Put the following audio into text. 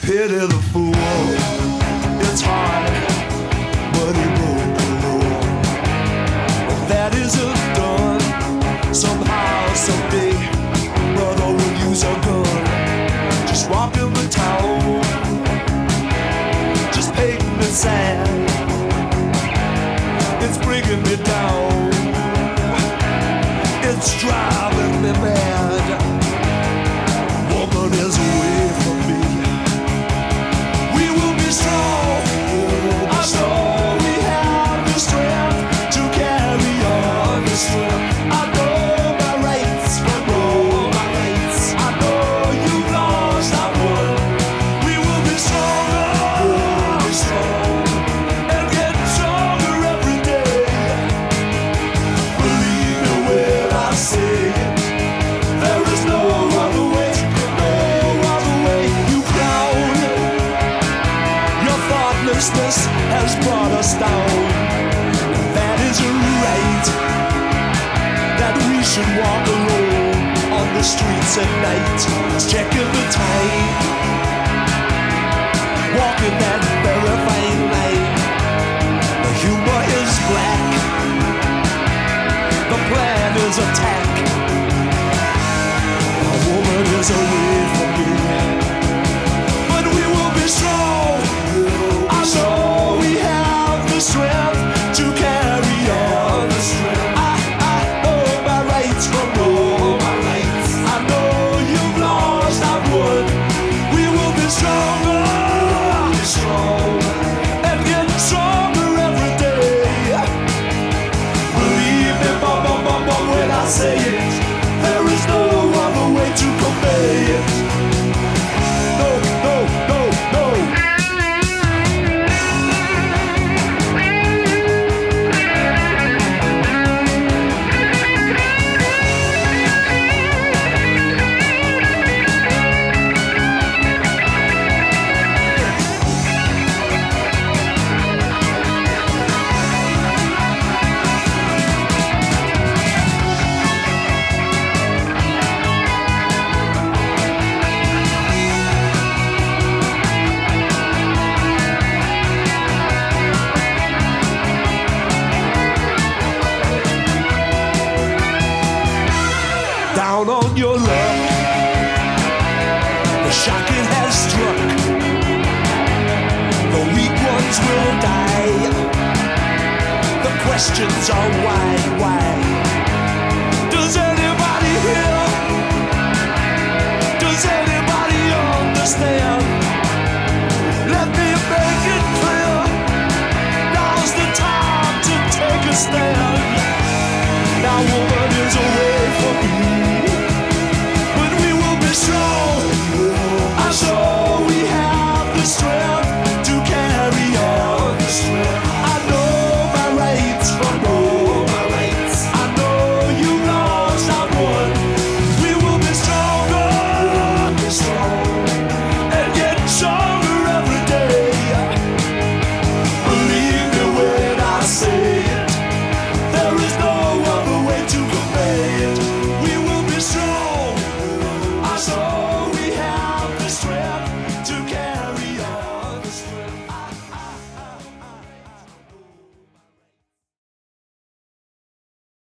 Pity the fool, it's hard, but he broke the rule. But that isn't done. Somehow, someday, brother will use a gun. Just walking the town, just painting it sad. It's bringing me down, it's driving me mad. Woman is away from me. We will be strong. I know we have the strength to carry on. The strength. I know my rights, I know my rights. I know you've lost, I won. We will be stronger. We'll be strong and get stronger every day. Believe me when I say it. There is no other way. No other way. You clown. Your thoughtlessness has brought us down. That isn't right. That we should walk alone on the streets at night, checking the time, walking that very fine line. The humor is black, the plan is attack. A woman is away from me, but we will be strong. I know we have the strength to carry on. I know my rights from wrong. I know you've lost, I've won. We will be stronger, and get stronger every day. Believe me, mama, when I say it. There is no other way to convey it. No, no, no, no. Down on your luck, the shock it has struck. The weak ones will die. The questions are why? Does anybody hear? Does anybody understand? Let me make it clear. Now's the time to take a stand. Now woman is away from me.